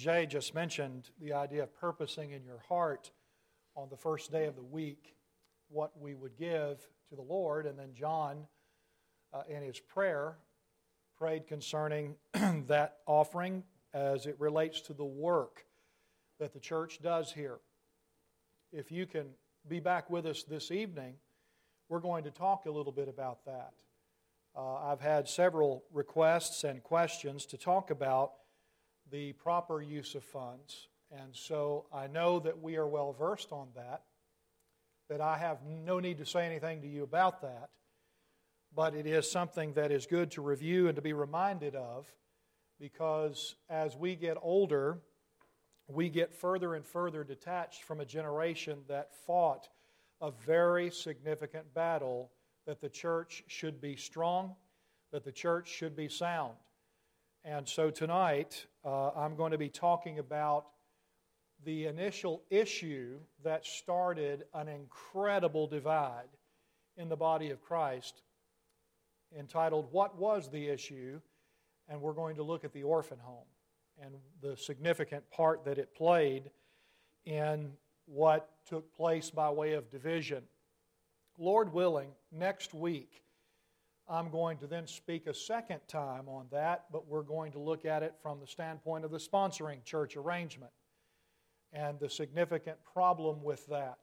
Jay just mentioned the idea of purposing in your heart on the first day of the week what we would give to the Lord. And then John, in his prayer, prayed concerning that offering as it relates to the work that the church does here. If you can be back with us this evening, we're going to talk a little bit about that. I've had several requests and questions to talk about the proper use of funds, and so I know that we are well versed on that I have no need to say anything to you about that, but it is something that is good to review and to be reminded of, because as we get older, we get further and further detached from a generation that fought a very significant battle that the church should be strong, that the church should be sound. And so tonight, I'm going to be talking about the initial issue that started an incredible divide in the body of Christ, entitled, "What Was the Issue?" And we're going to look at the orphan home and the significant part that it played in what took place by way of division. Lord willing, next week, I'm going to then speak a second time on that, but we're going to look at it from the standpoint of the sponsoring church arrangement and the significant problem with that.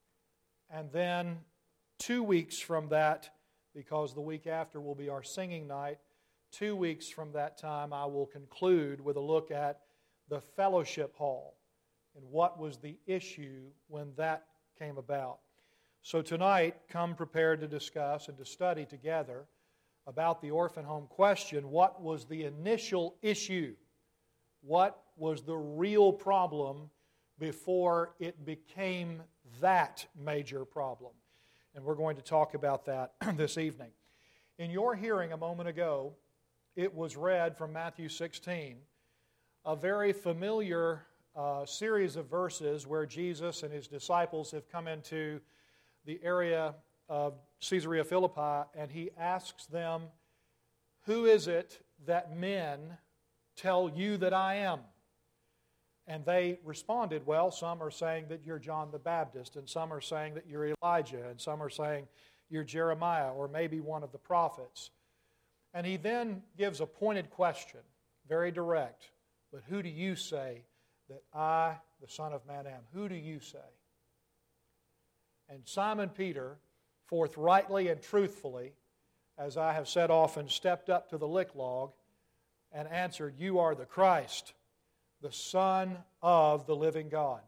And then 2 weeks from that, because the week after will be our singing night, 2 weeks from that time I will conclude with a look at the fellowship hall and what was the issue when that came about. So tonight, come prepared to discuss and to study together about the orphan home question. What was the initial issue? What was the real problem before it became that major problem? And we're going to talk about that this evening. In your hearing a moment ago, it was read from Matthew 16, a very familiar series of verses where Jesus and His disciples have come into the area of Caesarea Philippi, and He asks them, "Who is it that men tell you that I am?" And they responded, well, some are saying that you're John the Baptist, and some are saying that you're Elijah, and some are saying you're Jeremiah, or maybe one of the prophets. And He then gives a pointed question, very direct. "But who do you say that I, the Son of Man, am?" Who do you say? And Simon Peter, forthrightly and truthfully, as I have said often, stepped up to the lick log and answered, "You are the Christ, the Son of the living God."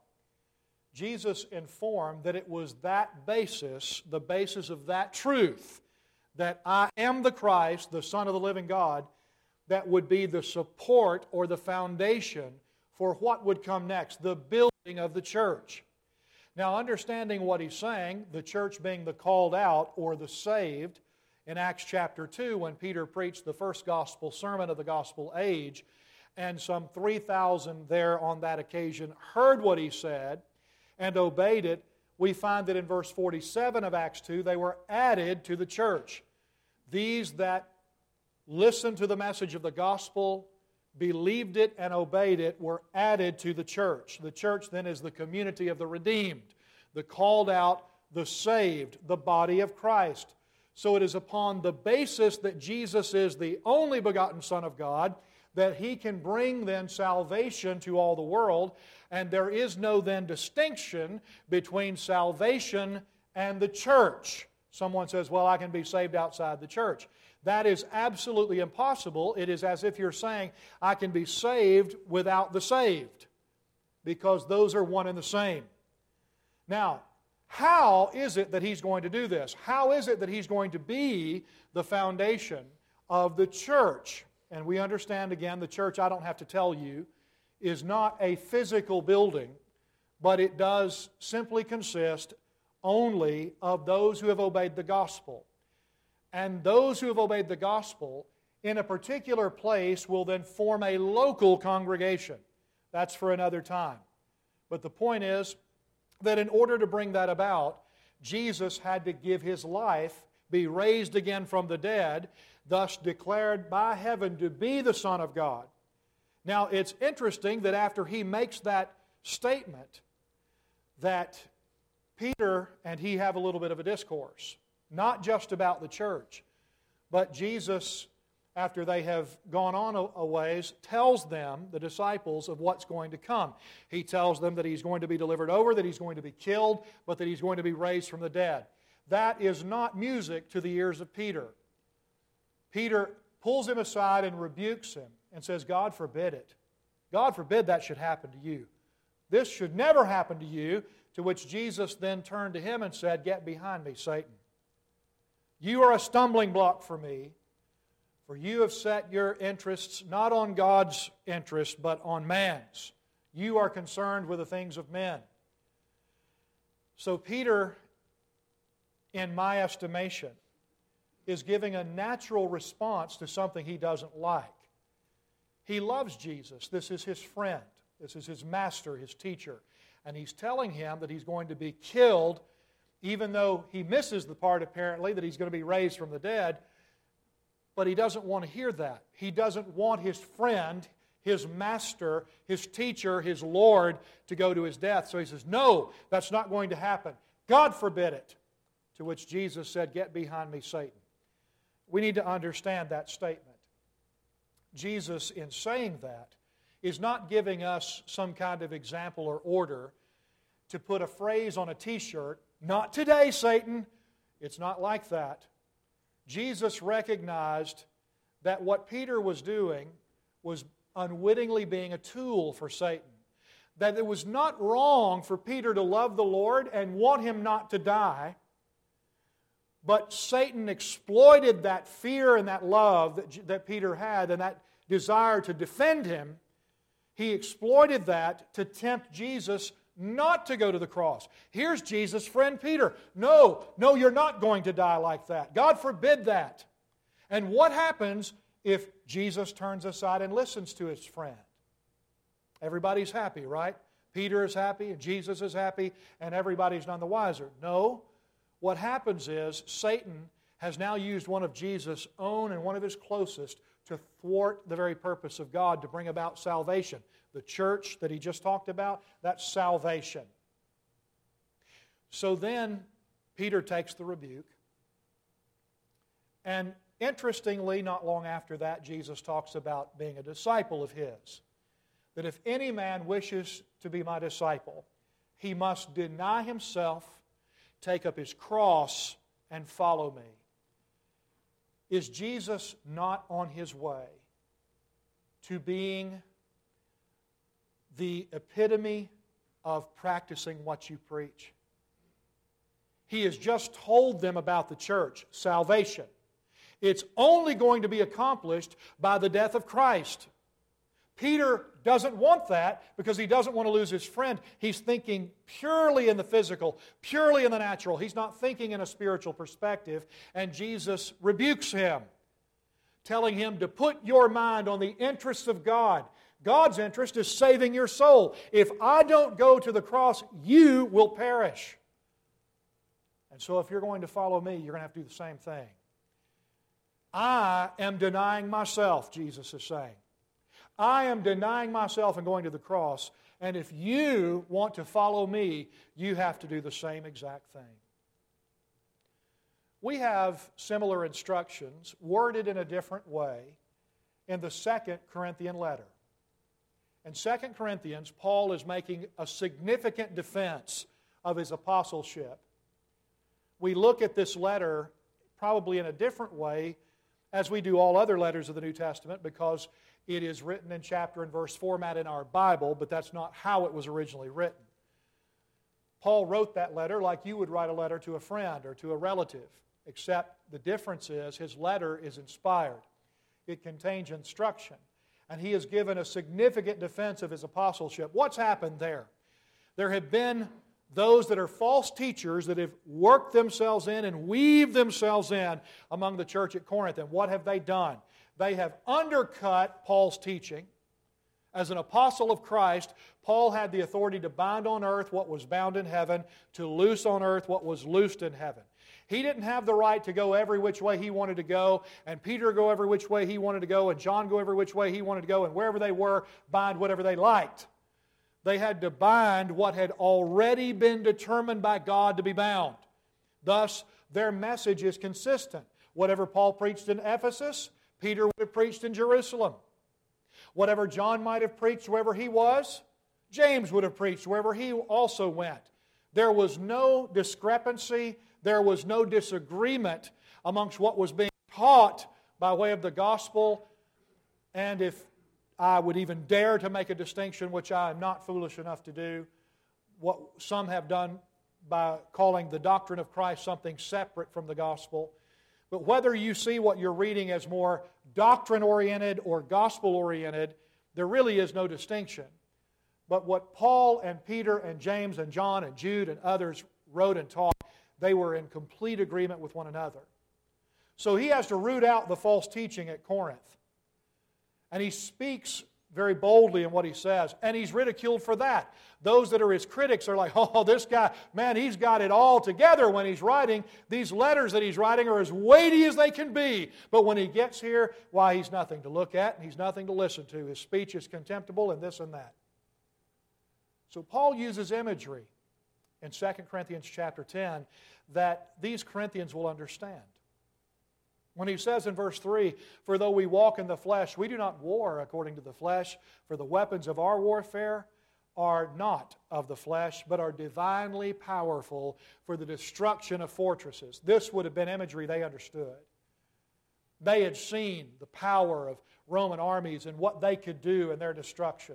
Jesus informed that it was that basis, the basis of that truth, that I am the Christ, the Son of the living God, that would be the support or the foundation for what would come next, the building of the church. Now, understanding what He's saying, the church being the called out or the saved, in Acts chapter 2, when Peter preached the first gospel sermon of the gospel age, and some 3,000 there on that occasion heard what He said and obeyed it, we find that in verse 47 of Acts 2, they were added to the church. These that listened to the message of the gospel, believed it, and obeyed it were added to the church. The church then is the community of the redeemed, the called out, the saved, the body of Christ. So it is upon the basis that Jesus is the only begotten Son of God that He can bring then salvation to all the world, and there is no then distinction between salvation and the church. Someone says, well, I can be saved outside the church. That is absolutely impossible. It is as if you're saying, I can be saved without the saved, because those are one and the same. Now, how is it that He's going to do this? How is it that He's going to be the foundation of the church? And we understand, again, the church, I don't have to tell you, is not a physical building, but it does simply consist only of those who have obeyed the gospel. And those who have obeyed the gospel in a particular place will then form a local congregation. That's for another time. But the point is that in order to bring that about, Jesus had to give His life, be raised again from the dead, thus declared by heaven to be the Son of God. Now, it's interesting that after he makes that statement, that Peter and he have a little bit of a discourse, not just about the church, but Jesus, after they have gone on a ways, tells them, the disciples, of what's going to come. He tells them that He's going to be delivered over, that He's going to be killed, but that He's going to be raised from the dead. That is not music to the ears of Peter. Peter pulls him aside and rebukes him and says, God forbid it. God forbid that should happen to you. This should never happen to you. To which Jesus then turned to him and said, Get behind me, Satan. You are a stumbling block for me, for you have set your interests not on God's interest, but on man's. You are concerned with the things of men. So Peter, in my estimation, is giving a natural response to something he doesn't like. He loves Jesus. This is his friend. This is his master, his teacher. And he's telling him that he's going to be killed, even though he misses the part, apparently, that he's going to be raised from the dead. But he doesn't want to hear that. He doesn't want his friend, his master, his teacher, his Lord, to go to his death. So he says, no, that's not going to happen. God forbid it. To which Jesus said, Get behind me, Satan. We need to understand that statement. Jesus, in saying that, is not giving us some kind of example or order to put a phrase on a t-shirt, not today, Satan. It's not like that. Jesus recognized that what Peter was doing was unwittingly being a tool for Satan. That it was not wrong for Peter to love the Lord and want Him not to die, but Satan exploited that fear and that love that Peter had and that desire to defend him. He exploited that to tempt Jesus not to go to the cross. Here's Jesus' friend Peter. No, you're not going to die like that. God forbid that. And what happens if Jesus turns aside and listens to his friend? Everybody's happy, right? Peter is happy, and Jesus is happy, and everybody's none the wiser. No. What happens is Satan has now used one of Jesus' own and one of his closest to thwart the very purpose of God to bring about salvation. The church that he just talked about, that's salvation. So then Peter takes the rebuke. And interestingly, not long after that, Jesus talks about being a disciple of his. That if any man wishes to be my disciple, he must deny himself, take up his cross, and follow me. Is Jesus not on his way to being the epitome of practicing what you preach? He has just told them about the church, salvation. It's only going to be accomplished by the death of Christ. Peter doesn't want that because he doesn't want to lose his friend. He's thinking purely in the physical, purely in the natural. He's not thinking in a spiritual perspective. And Jesus rebukes him, telling him to put your mind on the interests of God. God's interest is saving your soul. If I don't go to the cross, you will perish. And so if you're going to follow me, you're going to have to do the same thing. I am denying myself, Jesus is saying. I am denying myself and going to the cross. And if you want to follow me, you have to do the same exact thing. We have similar instructions, worded in a different way, in the 2 Corinthian letter. In 2 Corinthians, Paul is making a significant defense of his apostleship. We look at this letter probably in a different way as we do all other letters of the New Testament, because it is written in chapter and verse format in our Bible, but that's not how it was originally written. Paul wrote that letter like you would write a letter to a friend or to a relative, except the difference is his letter is inspired. It contains instruction, and he has given a significant defense of his apostleship. What's happened there? There have been those that are false teachers that have worked themselves in and weaved themselves in among the church at Corinth. And what have they done? They have undercut Paul's teaching. As an apostle of Christ, Paul had the authority to bind on earth what was bound in heaven, to loose on earth what was loosed in heaven. He didn't have the right to go every which way he wanted to go, and Peter go every which way he wanted to go, and John go every which way he wanted to go, and wherever they were, bind whatever they liked. They had to bind what had already been determined by God to be bound. Thus, their message is consistent. Whatever Paul preached in Ephesus, Peter would have preached in Jerusalem. Whatever John might have preached wherever he was, James would have preached wherever he also went. There was no discrepancy, there was no disagreement amongst what was being taught by way of the gospel. And if I would even dare to make a distinction, which I am not foolish enough to do, what some have done by calling the doctrine of Christ something separate from the gospel. But whether you see what you're reading as more doctrine-oriented or gospel-oriented, there really is no distinction. But what Paul and Peter and James and John and Jude and others wrote and taught, they were in complete agreement with one another. So he has to root out the false teaching at Corinth. And he speaks very boldly in what he says, and he's ridiculed for that. Those that are his critics are like, oh, this guy, man, he's got it all together when he's writing. These letters that he's writing are as weighty as they can be. But when he gets here, why, he's nothing to look at and he's nothing to listen to. His speech is contemptible and this and that. So Paul uses imagery in 2 Corinthians chapter 10 that these Corinthians will understand. When he says in verse 3, "For though we walk in the flesh, we do not war according to the flesh, for the weapons of our warfare are not of the flesh, but are divinely powerful for the destruction of fortresses." This would have been imagery they understood. They had seen the power of Roman armies and what they could do in their destruction.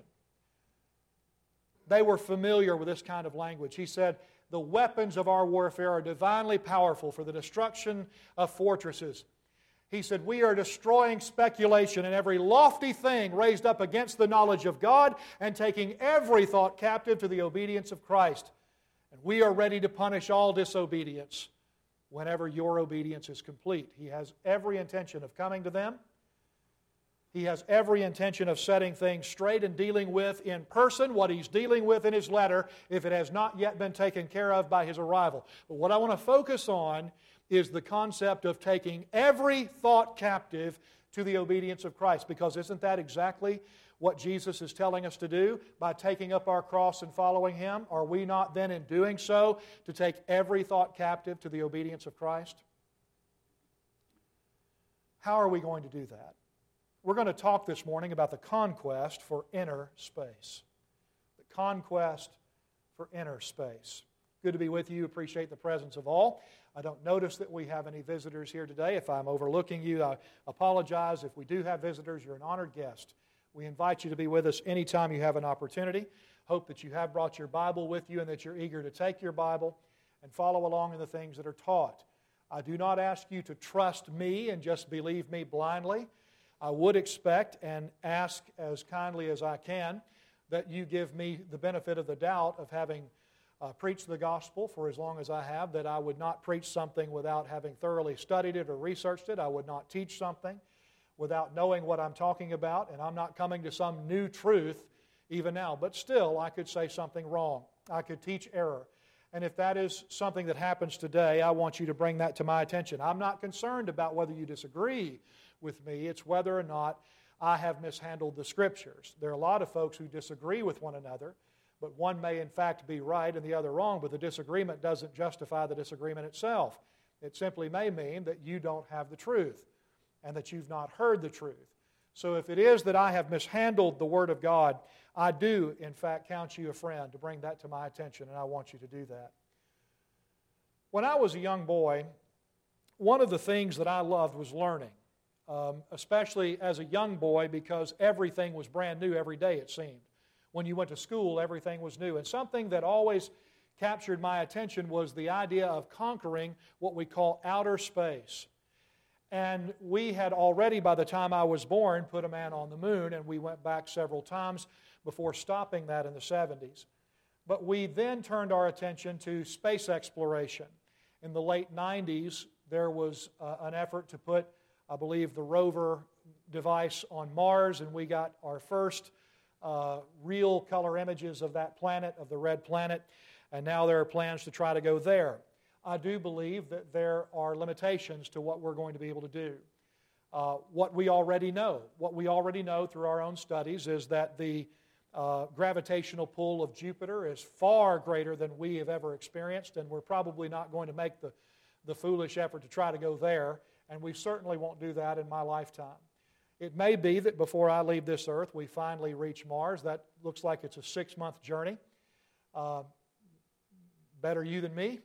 They were familiar with this kind of language. He said, the weapons of our warfare are divinely powerful for the destruction of fortresses. He said, we are destroying speculation and every lofty thing raised up against the knowledge of God and taking every thought captive to the obedience of Christ. And we are ready to punish all disobedience whenever your obedience is complete. He has every intention of coming to them. He has every intention of setting things straight and dealing with in person what he's dealing with in his letter if it has not yet been taken care of by his arrival. But what I want to focus on is the concept of taking every thought captive to the obedience of Christ. Because isn't that exactly what Jesus is telling us to do by taking up our cross and following Him? Are we not then in doing so to take every thought captive to the obedience of Christ? How are we going to do that? We're going to talk this morning about the conquest for inner space. The conquest for inner space. Good to be with you. Appreciate the presence of all. I don't notice that we have any visitors here today. If I'm overlooking you, I apologize. If we do have visitors, you're an honored guest. We invite you to be with us anytime you have an opportunity. Hope that you have brought your Bible with you and that you're eager to take your Bible and follow along in the things that are taught. I do not ask you to trust me and just believe me blindly. I would expect and ask as kindly as I can that you give me the benefit of the doubt of having preached the gospel for as long as I have, that I would not preach something without having thoroughly studied it or researched it. I would not teach something without knowing what I'm talking about, and I'm not coming to some new truth even now. But still, I could say something wrong. I could teach error. And if that is something that happens today, I want you to bring that to my attention. I'm not concerned about whether you disagree with me. It's whether or not I have mishandled the Scriptures. There are a lot of folks who disagree with one another, but one may in fact be right and the other wrong, but the disagreement doesn't justify the disagreement itself. It simply may mean that you don't have the truth and that you've not heard the truth. So if it is that I have mishandled the Word of God, I do in fact count you a friend to bring that to my attention, and I want you to do that. When I was a young boy, one of the things that I loved was learning, especially as a young boy, because everything was brand new every day, it seemed. When you went to school, everything was new. And something that always captured my attention was the idea of conquering what we call outer space. And we had already, by the time I was born, put a man on the moon, and we went back several times before stopping that in the 70s. But we then turned our attention to space exploration. In the late 90s, there was an effort to put, I believe, the rover device on Mars, and we got our first real color images of that planet, of the red planet, and now there are plans to try to go there. I do believe that there are limitations to what we're going to be able to do. What we already know through our own studies is that the gravitational pull of Jupiter is far greater than we have ever experienced, and we're probably not going to make the foolish effort to try to go there, and we certainly won't do that in my lifetime. It may be that before I leave this earth, we finally reach Mars. That looks like it's a 6-month journey. Better you than me.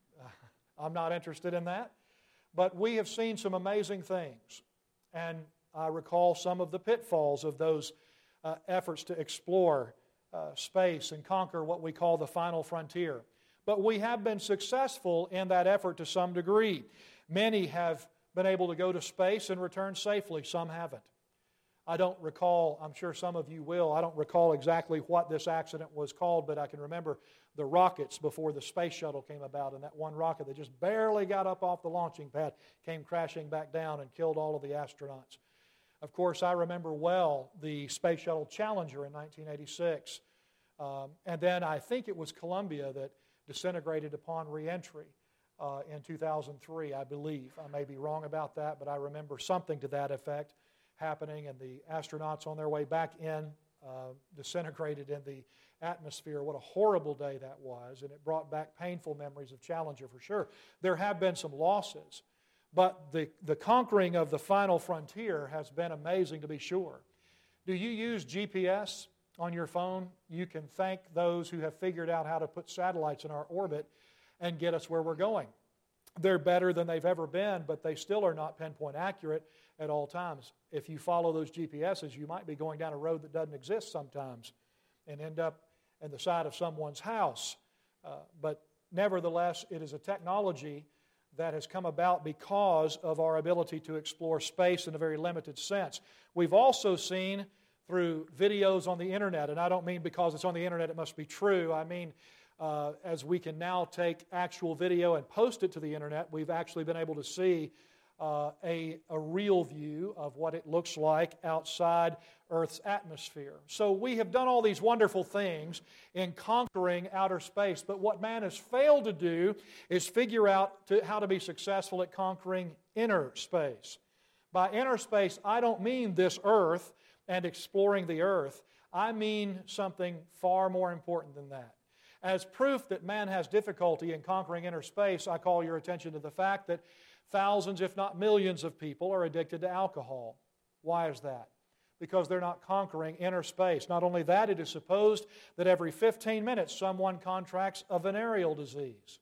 I'm not interested in that. But we have seen some amazing things, and I recall some of the pitfalls of those efforts to explore space and conquer what we call the final frontier. But we have been successful in that effort to some degree. Many have been able to go to space and return safely. Some haven't. I don't recall, I'm sure some of you will, I don't recall exactly what this accident was called, but I can remember the rockets before the space shuttle came about, and that one rocket that just barely got up off the launching pad came crashing back down and killed all of the astronauts. Of course, I remember well the Space Shuttle Challenger in 1986. And then I think it was Columbia that disintegrated upon reentry in 2003, I believe. I may be wrong about that, but I remember something to that effect happening, and the astronauts on their way back in disintegrated in the atmosphere. What a horrible day that was, and it brought back painful memories of Challenger for sure. There have been some losses, but the conquering of the final frontier has been amazing to be sure. Do you use GPS on your phone? You can thank those who have figured out how to put satellites in our orbit and get us where we're going. They're better than they've ever been, but they still are not pinpoint accurate at all times. If you follow those GPSs, you might be going down a road that doesn't exist sometimes and end up in the side of someone's house. But nevertheless, it is a technology that has come about because of our ability to explore space in a very limited sense. We've also seen through videos on the internet, and I don't mean because it's on the internet it must be true. I mean as we can now take actual video and post it to the internet, we've actually been able to see a real view of what it looks like outside Earth's atmosphere. So we have done all these wonderful things in conquering outer space, but what man has failed to do is figure out how to be successful at conquering inner space. By inner space, I don't mean this Earth and exploring the Earth. I mean something far more important than that. As proof that man has difficulty in conquering inner space, I call your attention to the fact that thousands, if not millions of people are addicted to alcohol. Why is that? Because they're not conquering inner space. Not only that, it is supposed that every 15 minutes someone contracts a venereal disease.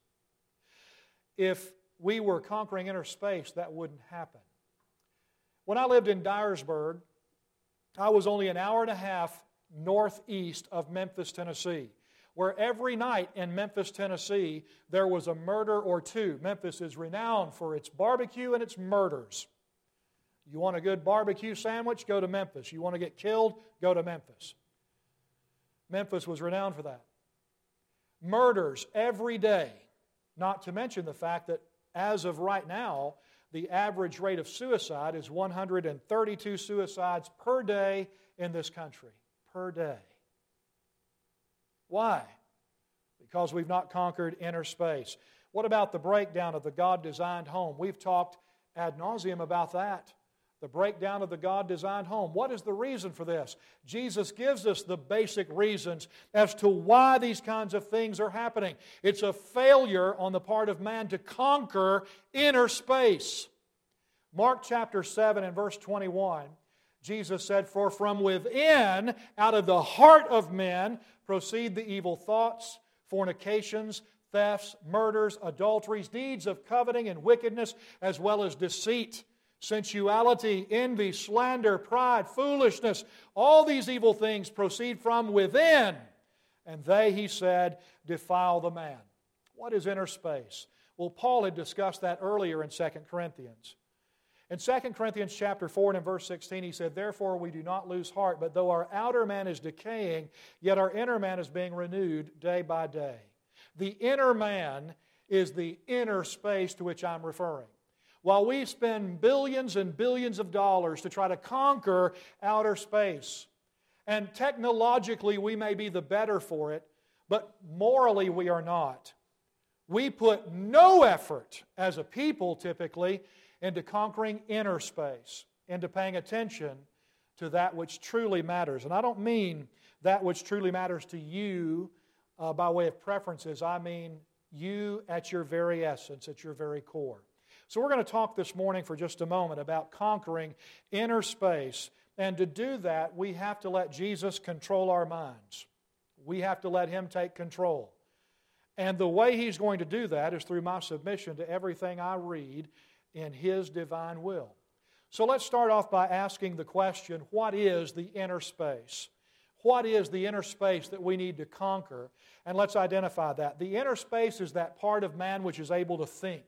If we were conquering inner space, that wouldn't happen. When I lived in Dyersburg, I was only an hour and a half northeast of Memphis, Tennessee, where every night in Memphis, Tennessee, there was a murder or two. Memphis is renowned for its barbecue and its murders. You want a good barbecue sandwich? Go to Memphis. You want to get killed? Go to Memphis. Memphis was renowned for that. Murders every day, not to mention the fact that as of right now, the average rate of suicide is 132 suicides per day in this country. Per day. Why? Because we've not conquered inner space. What about the breakdown of the God-designed home? We've talked ad nauseum about that. The breakdown of the God-designed home. What is the reason for this? Jesus gives us the basic reasons as to why these kinds of things are happening. It's a failure on the part of man to conquer inner space. Mark chapter 7 and verse 21, Jesus said, "For from within, out of the heart of men, proceed the evil thoughts, fornications, thefts, murders, adulteries, deeds of coveting and wickedness, as well as deceit, sensuality, envy, slander, pride, foolishness. All these evil things proceed from within, and they," he said, "defile the man." What is inner space? Well, Paul had discussed that earlier in 2 Corinthians. In 2 Corinthians chapter 4 and in verse 16, he said, "Therefore we do not lose heart, but though our outer man is decaying, yet our inner man is being renewed day by day." The inner man is the inner space to which I'm referring. While we spend billions and billions of dollars to try to conquer outer space, and technologically we may be the better for it, but morally we are not. We put no effort as a people typically into conquering inner space, into paying attention to that which truly matters. And I don't mean that which truly matters to you by way of preferences. I mean you at your very essence, at your very core. So we're going to talk this morning for just a moment about conquering inner space. And to do that, we have to let Jesus control our minds. We have to let Him take control. And the way He's going to do that is through my submission to everything I read in His divine will. So let's start off by asking the question, what is the inner space? What is the inner space that we need to conquer? And let's identify that. The inner space is that part of man which is able to think.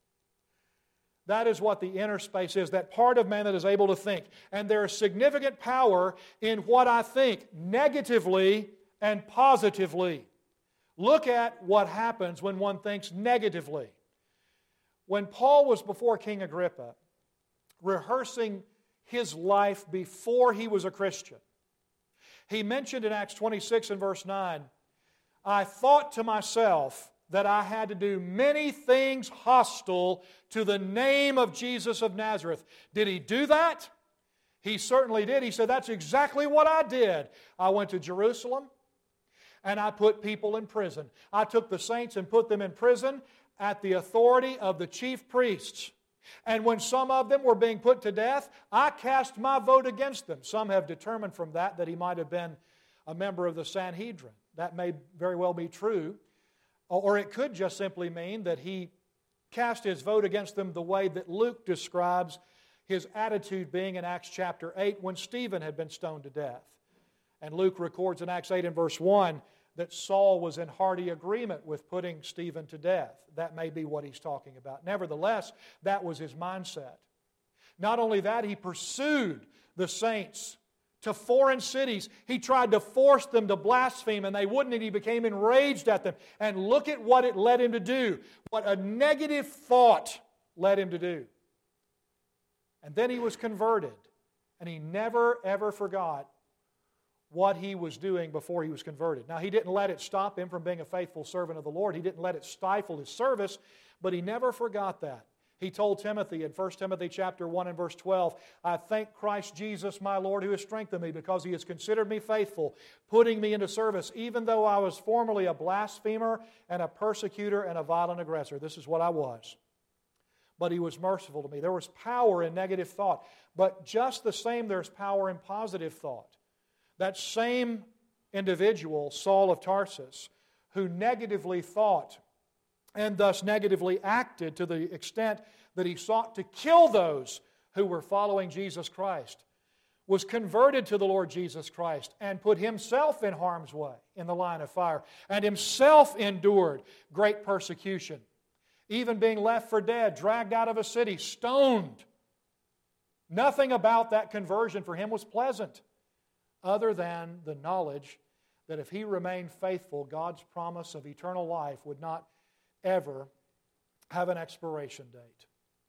That is what the inner space is, that part of man that is able to think. And there is significant power in what I think, negatively and positively. Look at what happens when one thinks negatively. When Paul was before King Agrippa, rehearsing his life before he was a Christian, he mentioned in Acts 26 and verse 9, I thought to myself that I had to do many things hostile to the name of Jesus of Nazareth. Did he do that? He certainly did. He said, that's exactly what I did. I went to Jerusalem and I put people in prison. I took the saints and put them in prison at the authority of the chief priests. And when some of them were being put to death, I cast my vote against them. Some have determined from that he might have been a member of the Sanhedrin. That may very well be true. Or it could just simply mean that he cast his vote against them the way that Luke describes his attitude being in Acts chapter 8 when Stephen had been stoned to death. And Luke records in Acts 8 and verse 1 that Saul was in hearty agreement with putting Stephen to death. That may be what he's talking about. Nevertheless, that was his mindset. Not only that, he pursued the saints to foreign cities. He tried to force them to blaspheme, and they wouldn't, and he became enraged at them. And look at what it led him to do. What a negative thought led him to do. And then he was converted, and he never, ever forgot what he was doing before he was converted. Now, he didn't let it stop him from being a faithful servant of the Lord. He didn't let it stifle his service, but he never forgot that. He told Timothy in 1 Timothy chapter 1 and verse 12, I thank Christ Jesus my Lord who has strengthened me because He has considered me faithful, putting me into service, even though I was formerly a blasphemer and a persecutor and a violent aggressor. This is what I was. But He was merciful to me. There was power in negative thought, but just the same there's power in positive thought. That same individual, Saul of Tarsus, who negatively thought and thus negatively acted to the extent that he sought to kill those who were following Jesus Christ, was converted to the Lord Jesus Christ and put himself in harm's way in the line of fire, and himself endured great persecution, even being left for dead, dragged out of a city, stoned. Nothing about that conversion for him was pleasant, other than the knowledge that if he remained faithful, God's promise of eternal life would not ever have an expiration date.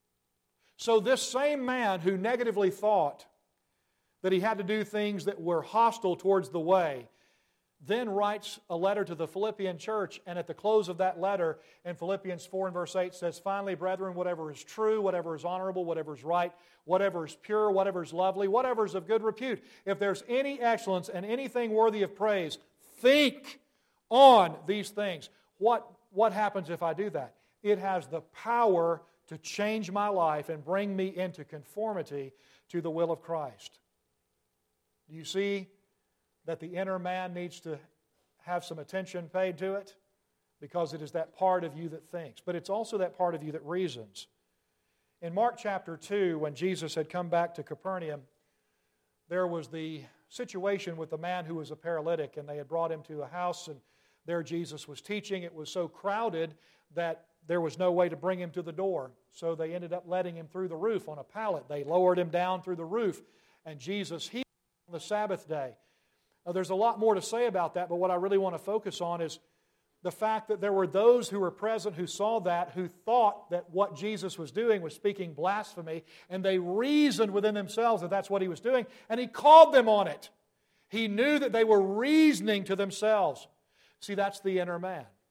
So this same man who negatively thought that he had to do things that were hostile towards the way, then writes a letter to the Philippian church, and at the close of that letter in Philippians 4 and verse 8 says, finally, brethren, whatever is true, whatever is honorable, whatever is right, whatever is pure, whatever is lovely, whatever is of good repute, if there's any excellence and anything worthy of praise, think on these things. What happens if I do that? It has the power to change my life and bring me into conformity to the will of Christ. Do you see that the inner man needs to have some attention paid to it? Because it is that part of you that thinks. But it's also that part of you that reasons. In Mark chapter 2, when Jesus had come back to Capernaum, there was the situation with the man who was a paralytic, and they had brought him to a house, and there Jesus was teaching. It was so crowded that there was no way to bring him to the door. So they ended up letting him through the roof on a pallet. They lowered him down through the roof, and Jesus healed on the Sabbath day. Now, there's a lot more to say about that, but what I really want to focus on is the fact that there were those who were present who saw that, who thought that what Jesus was doing was speaking blasphemy, and they reasoned within themselves that that's what He was doing, and He called them on it. He knew that they were reasoning to themselves. See, that's the inner man.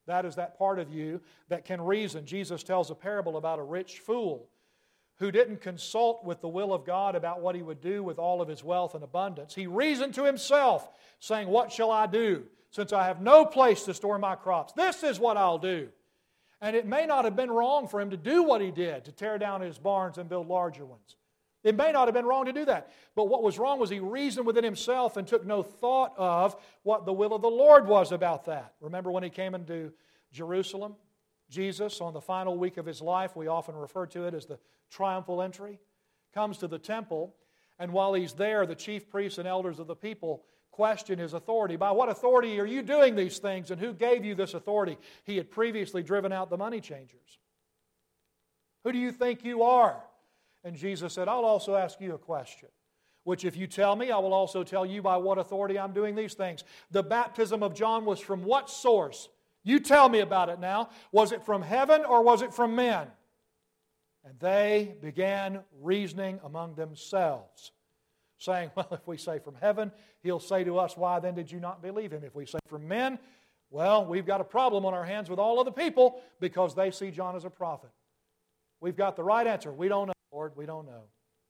That is that part of you that can reason. Jesus tells a parable about a rich fool who didn't consult with the will of God about what he would do with all of his wealth and abundance. He reasoned to himself, saying, "What shall I do, since I have no place to store my crops? This is what I'll do." And it may not have been wrong for him to do what he did, to tear down his barns and build larger ones. It may not have been wrong to do that. But what was wrong was he reasoned within himself and took no thought of what the will of the Lord was about that. Remember when he came into Jerusalem? Jesus, on the final week of his life, we often refer to it as the triumphal entry, comes to the temple, and while he's there, the chief priests and elders of the people question his authority. By what authority are you doing these things, and who gave you this authority? He had previously driven out the money changers. Who do you think you are? And Jesus said, I'll also ask you a question, which if you tell me, I will also tell you by what authority I'm doing these things. The baptism of John was from what source? You tell me about it now. Was it from heaven or was it from men? And they began reasoning among themselves, saying, well, if we say from heaven, he'll say to us, why then did you not believe him? If we say from men, well, we've got a problem on our hands with all of the people because they see John as a prophet. We've got the right answer. We don't know, Lord, we don't know.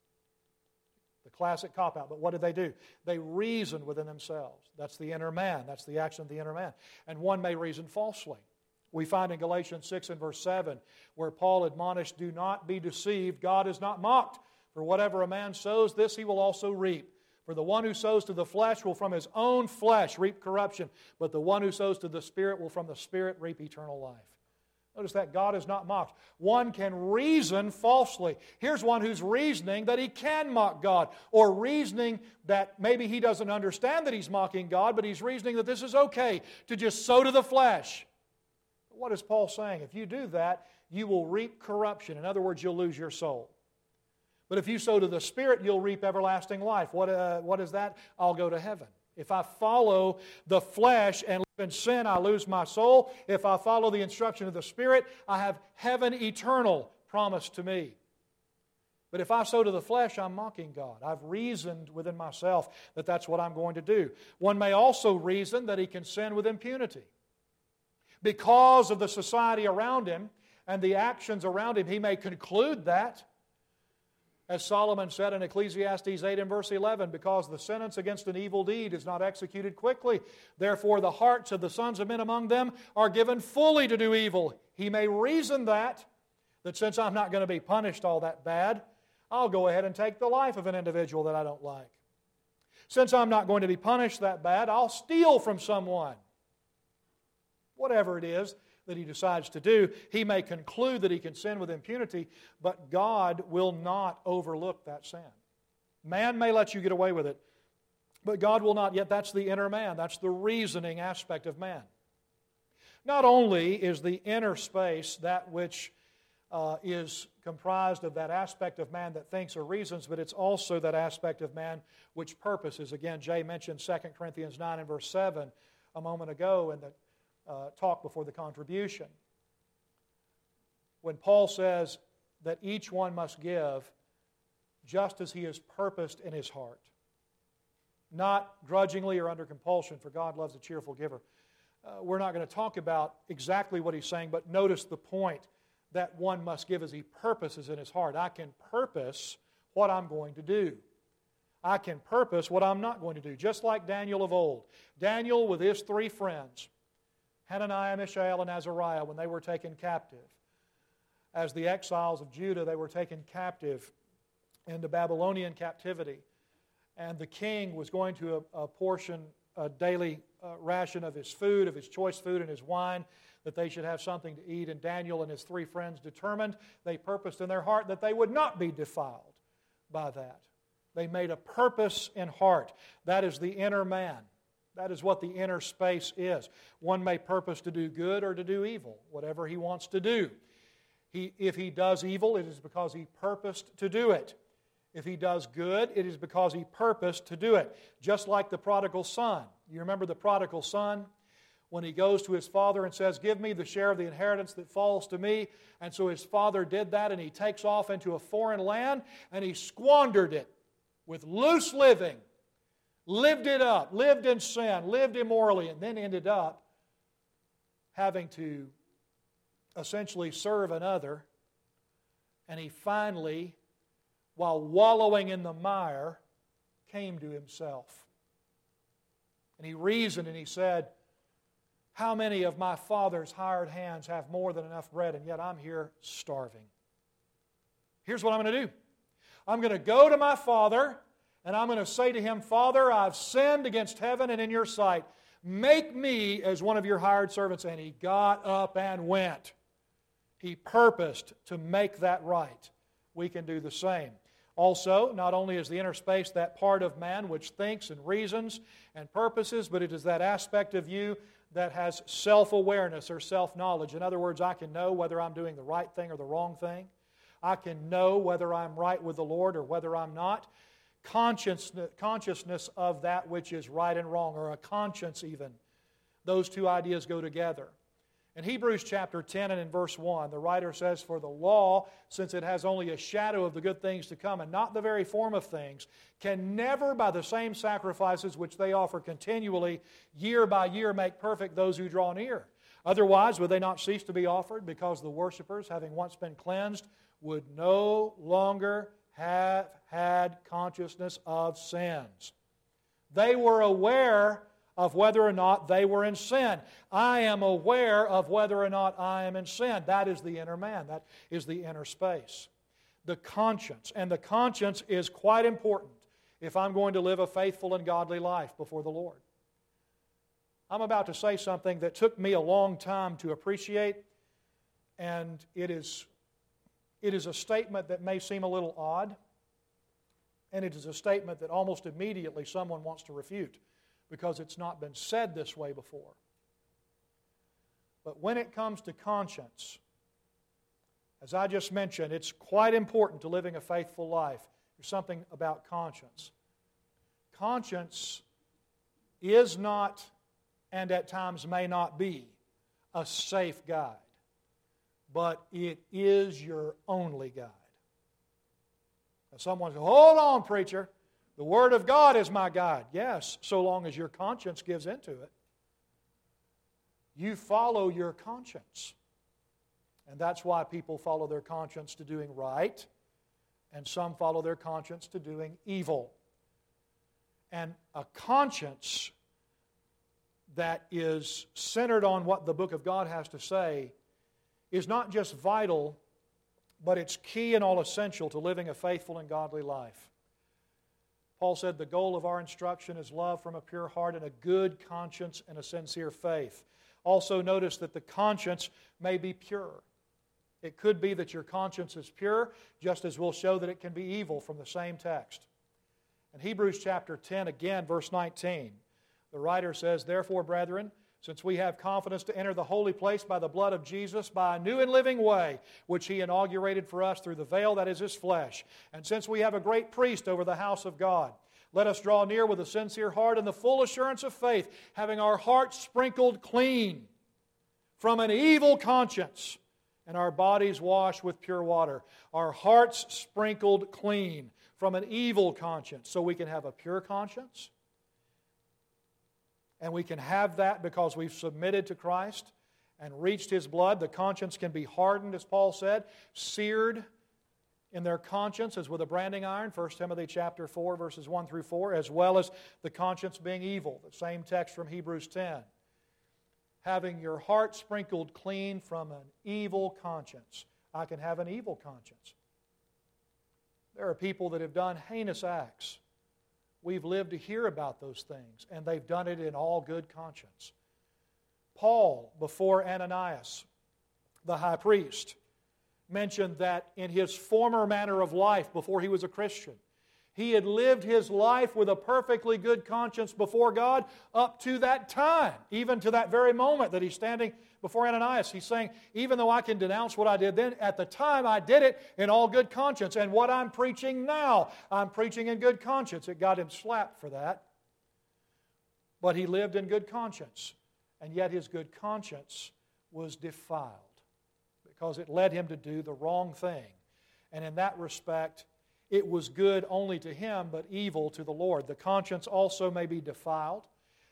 The classic cop-out. But what did they do? They reasoned within themselves. That's the inner man. That's the action of the inner man. And one may reason falsely. We find in Galatians 6 and verse 7 where Paul admonished, do not be deceived. God is not mocked. For whatever a man sows, this he will also reap. For the one who sows to the flesh will from his own flesh reap corruption, but the one who sows to the Spirit will from the Spirit reap eternal life. Notice that God is not mocked. One can reason falsely. Here's one who's reasoning that he can mock God, or reasoning that maybe he doesn't understand that he's mocking God, but he's reasoning that this is okay to just sow to the flesh. What is Paul saying? If you do that, you will reap corruption. In other words, you'll lose your soul. But if you sow to the Spirit, you'll reap everlasting life. What is that? I'll go to heaven. If I follow the flesh and live in sin, I lose my soul. If I follow the instruction of the Spirit, I have heaven eternal promised to me. But if I sow to the flesh, I'm mocking God. I've reasoned within myself that that's what I'm going to do. One may also reason that he can sin with impunity. Because of the society around him and the actions around him, he may conclude that. As Solomon said in Ecclesiastes 8 and verse 11, because the sentence against an evil deed is not executed quickly, therefore the hearts of the sons of men among them are given fully to do evil. He may reason that since I'm not going to be punished all that bad, I'll go ahead and take the life of an individual that I don't like. Since I'm not going to be punished that bad, I'll steal from someone. Whatever it is that he decides to do, he may conclude that he can sin with impunity, but God will not overlook that sin. Man may let you get away with it, but God will not. Yet that's the inner man. That's the reasoning aspect of man. Not only is the inner space that which is comprised of that aspect of man that thinks or reasons, but it's also that aspect of man which purposes. Again, Jay mentioned 2 Corinthians 9 and verse 7 a moment ago in the talk before the contribution. When Paul says that each one must give just as he has purposed in his heart, not grudgingly or under compulsion, for God loves a cheerful giver. We're not going to talk about exactly what he's saying, but notice the point that one must give as he purposes in his heart. I can purpose what I'm going to do. I can purpose what I'm not going to do, just like Daniel of old. Daniel with his three friends, Hananiah, Mishael, and Azariah, when they were taken captive. As the exiles of Judah, they were taken captive into Babylonian captivity. And the king was going to apportion a daily ration of his food, of his choice food and his wine, that they should have something to eat. And Daniel and his three friends determined, they purposed in their heart that they would not be defiled by that. They made a purpose in heart. That is the inner man. That is what the inner space is. One may purpose to do good or to do evil, whatever he wants to do. If he does evil, it is because he purposed to do it. If he does good, it is because he purposed to do it. Just like the prodigal son. You remember the prodigal son? When he goes to his father and says, give me the share of the inheritance that falls to me. And so his father did that, and he takes off into a foreign land, and he squandered it with loose living. Lived it up, lived in sin, lived immorally, and then ended up having to essentially serve another, and he finally, while wallowing in the mire, came to himself. And he reasoned and he said, how many of my father's hired hands have more than enough bread, and yet I'm here starving? Here's what I'm going to do. I'm going to go to my father, and I'm going to say to him, Father, I've sinned against heaven and in your sight. Make me as one of your hired servants. And he got up and went. He purposed to make that right. We can do the same. Also, not only is the inner space that part of man which thinks and reasons and purposes, but it is that aspect of you that has self-awareness or self-knowledge. In other words, I can know whether I'm doing the right thing or the wrong thing. I can know whether I'm right with the Lord or whether I'm not. Consciousness of that which is right and wrong, or a conscience even. Those two ideas go together. In Hebrews chapter 10 and in verse 1, the writer says, For the law, since it has only a shadow of the good things to come and not the very form of things, can never by the same sacrifices which they offer continually, year by year, make perfect those who draw near. Otherwise, would they not cease to be offered, because the worshipers, having once been cleansed, would no longer have had consciousness of sins. They were aware of whether or not they were in sin. I am aware of whether or not I am in sin. That is the inner man. That is the inner space. The conscience. And the conscience is quite important if I'm going to live a faithful and godly life before the Lord. I'm about to say something that took me a long time to appreciate, and it is a statement that may seem a little odd, and it is a statement that almost immediately someone wants to refute, because it's not been said this way before. But when it comes to conscience, as I just mentioned, it's quite important to living a faithful life. There's something about conscience. Conscience is not, and at times may not be, a safe guide, but it is your only guide. Now someone says, hold on, preacher. The Word of God is my guide. Yes, so long as your conscience gives into it. You follow your conscience. And that's why people follow their conscience to doing right, and some follow their conscience to doing evil. And a conscience that is centered on what the book of God has to say is not just vital, but it's key and all essential to living a faithful and godly life. Paul said the goal of our instruction is love from a pure heart and a good conscience and a sincere faith. Also notice that the conscience may be pure. It could be that your conscience is pure, just as we'll show that it can be evil from the same text. In Hebrews chapter 10, again, verse 19, the writer says, Therefore, brethren, since we have confidence to enter the holy place by the blood of Jesus, by a new and living way, which He inaugurated for us through the veil that is His flesh, and since we have a great priest over the house of God, let us draw near with a sincere heart and the full assurance of faith, having our hearts sprinkled clean from an evil conscience, and our bodies washed with pure water. Our hearts sprinkled clean from an evil conscience, so we can have a pure conscience. And we can have that because we've submitted to Christ and reached His blood. The conscience can be hardened, as Paul said, seared in their conscience as with a branding iron, 1 Timothy chapter 4, verses 1 through 4, as well as the conscience being evil, the same text from Hebrews 10. Having your heart sprinkled clean from an evil conscience. I can have an evil conscience. There are people that have done heinous acts. We've lived to hear about those things, and they've done it in all good conscience. Paul, before Ananias, the high priest, mentioned that in his former manner of life before he was a Christian, he had lived his life with a perfectly good conscience before God up to that time, even to that very moment that he's standing before Ananias. He's saying, even though I can denounce what I did then, at the time I did it in all good conscience. And what I'm preaching now, I'm preaching in good conscience. It got him slapped for that. But he lived in good conscience. And yet his good conscience was defiled because it led him to do the wrong thing. And in that respect, it was good only to him, but evil to the Lord. The conscience also may be defiled,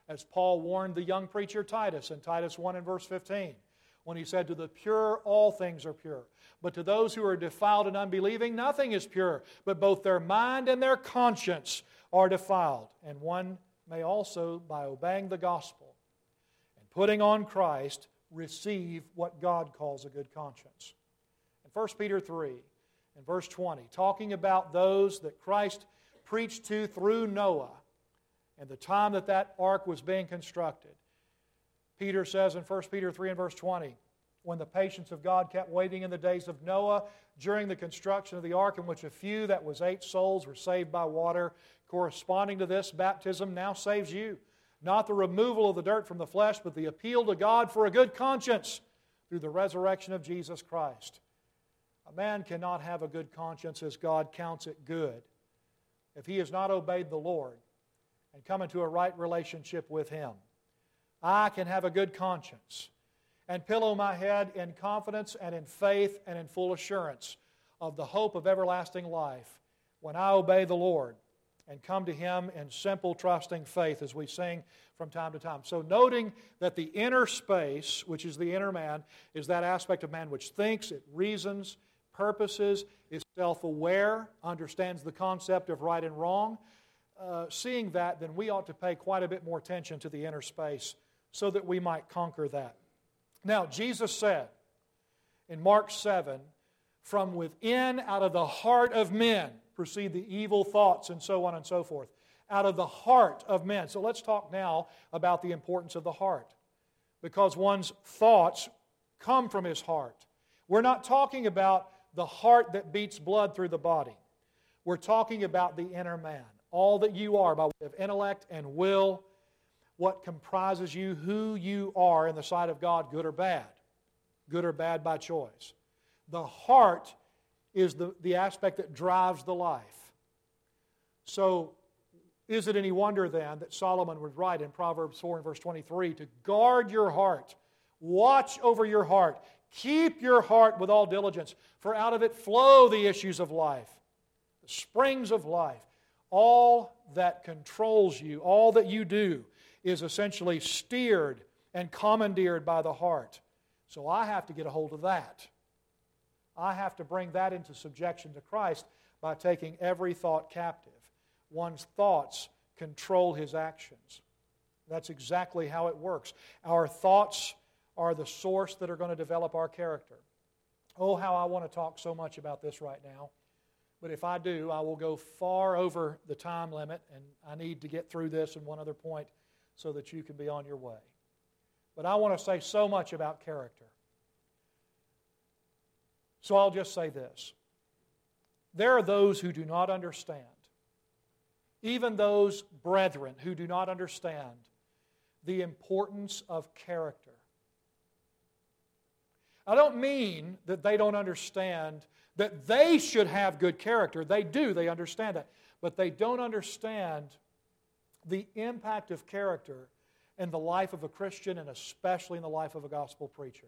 as Paul warned the young preacher Titus in Titus 1 and verse 15, when he said, "To the pure all things are pure, but to those who are defiled and unbelieving nothing is pure, but both their mind and their conscience are defiled. And one may also, by obeying the gospel and putting on Christ, receive what God calls a good conscience." In 1 Peter 3, in verse 20, talking about those that Christ preached to through Noah and the time that that ark was being constructed, Peter says in 1 Peter 3 and verse 20, "When the patience of God kept waiting in the days of Noah during the construction of the ark, in which a few, that was 8 souls, were saved by water, corresponding to this, baptism now saves you. Not the removal of the dirt from the flesh, but the appeal to God for a good conscience through the resurrection of Jesus Christ." A man cannot have a good conscience as God counts it good if he has not obeyed the Lord and come into a right relationship with Him. I can have a good conscience and pillow my head in confidence and in faith and in full assurance of the hope of everlasting life when I obey the Lord and come to Him in simple, trusting faith, as we sing from time to time. So noting that the inner space, which is the inner man, is that aspect of man which thinks, it reasons, purposes, is self-aware, understands the concept of right and wrong. Seeing that, then we ought to pay quite a bit more attention to the inner space so that we might conquer that. Now, Jesus said in Mark 7, "From within, out of the heart of men, proceed the evil thoughts," and so on and so forth. Out of the heart of men. So let's talk now about the importance of the heart, because one's thoughts come from his heart. We're not talking about the heart that beats blood through the body. We're talking about the inner man. All that you are by way of intellect and will, what comprises you, who you are in the sight of God, good or bad by choice. The heart is the aspect that drives the life. So, is it any wonder then that Solomon would write in Proverbs 4 and verse 23 to guard your heart, watch over your heart, keep your heart with all diligence, for out of it flow the issues of life, the springs of life. All that controls you, all that you do, is essentially steered and commandeered by the heart. So I have to get a hold of that. I have to bring that into subjection to Christ by taking every thought captive. One's thoughts control his actions. That's exactly how it works. Our thoughts are the source that are going to develop our character. Oh, how I want to talk so much about this right now. But if I do, I will go far over the time limit, and I need to get through this and one other point so that you can be on your way. But I want to say so much about character. So I'll just say this. There are those who do not understand, even those brethren who do not understand the importance of character. I don't mean that they don't understand that they should have good character. They do, they understand that. But they don't understand the impact of character in the life of a Christian and especially in the life of a gospel preacher.